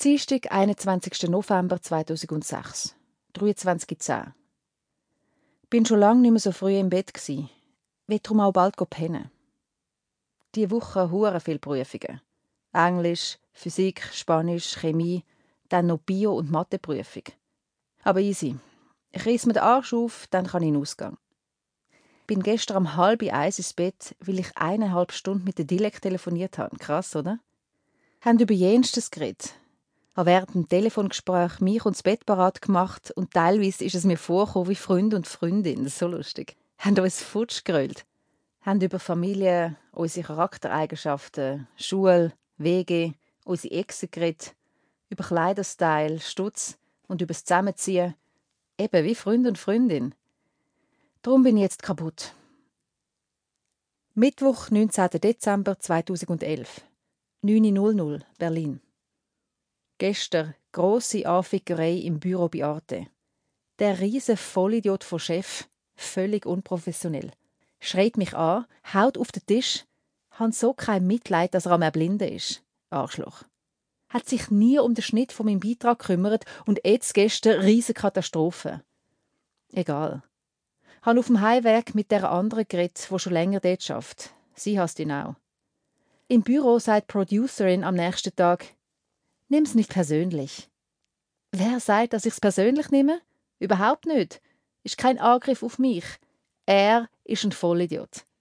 Dienstag, 21. November 2006, 23:10. Bin schon lange nicht mehr so früh im Bett gsi. Will darum auch bald pennen. Diese Woche hure viele Prüfungen. Englisch, Physik, Spanisch, Chemie, dann noch Bio- und Matheprüfung. Aber easy. Ich reiss mir den Arsch auf, dann kann ich in den Ausgang. Bin gestern um 12:30 ins Bett, weil ich 1,5 Stunden mit der Dilek telefoniert habe. Krass, oder? Haben über Jenstes geredet. Habe während dem Telefongespräch mich und das Bett parat gemacht und teilweise ist es mir vorgekommen wie Freund und Freundin. Das ist so lustig. Haben uns futsch geröllt. Haben über Familie, unsere Charaktereigenschaften, Schule, Wege, unsere Exen geredet, über Kleiderstyle, Stutz und über das Zusammenziehen. Eben wie Freund und Freundin. Darum bin ich jetzt kaputt. Mittwoch, 19. Dezember 2011, 9:00 Berlin. Gestern grosse Anfickerei im Büro bei Arte. Der riese Vollidiot von Chef, völlig unprofessionell, schreit mich an, haut auf den Tisch, hat so kein Mitleid, dass er am Erblinden ist. Arschloch. Hat sich nie um den Schnitt von meinem Beitrag gekümmert und jetzt gestern riesige Katastrophe. Egal. Han auf dem Heimweg mit der anderen geredet, die schon länger dort schafft. Sie hasst ihn auch. Im Büro sagt die Producerin am nächsten Tag: Nimm's nicht persönlich. Wer sagt, dass ich's persönlich nehme? Überhaupt nicht. Ist kein Angriff auf mich. Er ist ein Vollidiot.